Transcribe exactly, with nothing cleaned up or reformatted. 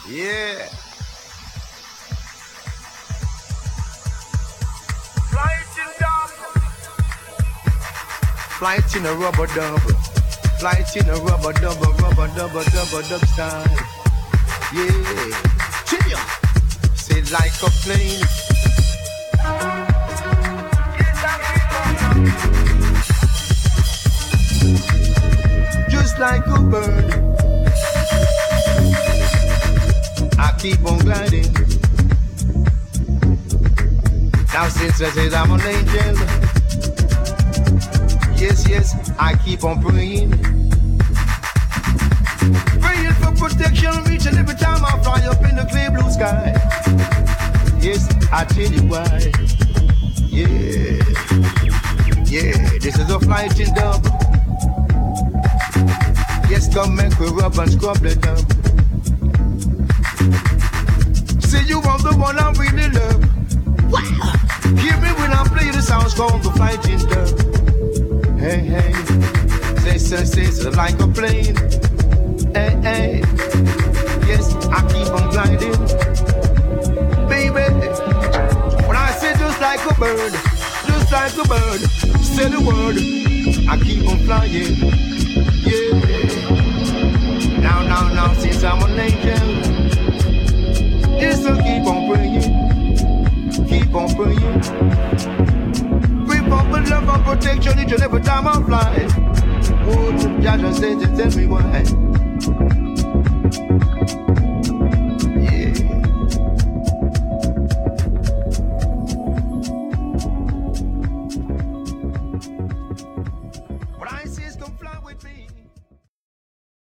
Yeah. Flight in a rubber dub. Flight in a rubber dub, rubber dub, dub, dub style. Yeah. Trivia. Say like a plane. Just like a bird, I keep on gliding. Now since I said I'm an angel, yes, yes, I keep on praying. Praying for protection, reaching every time I fly up in the clear blue sky. Yes, I tell you why. Yeah, yeah, this is a flying dub. Yes, come make we rub and scrub the dub. Say you want the one I really love. Wow. Hear me when I play the sounds called the flying dub. Hey, hey, say, say, say, say, like a plane. Hey, hey, yes, I keep on gliding. Baby, when I say just like a bird, just like a bird, say the word, I keep on flying. Yeah. Now, now, now, since I'm an angel, yes, I'll keep on praying, keep on praying. Pray for love and protection each and every time I fly. Oh, Jah just said to tell me why.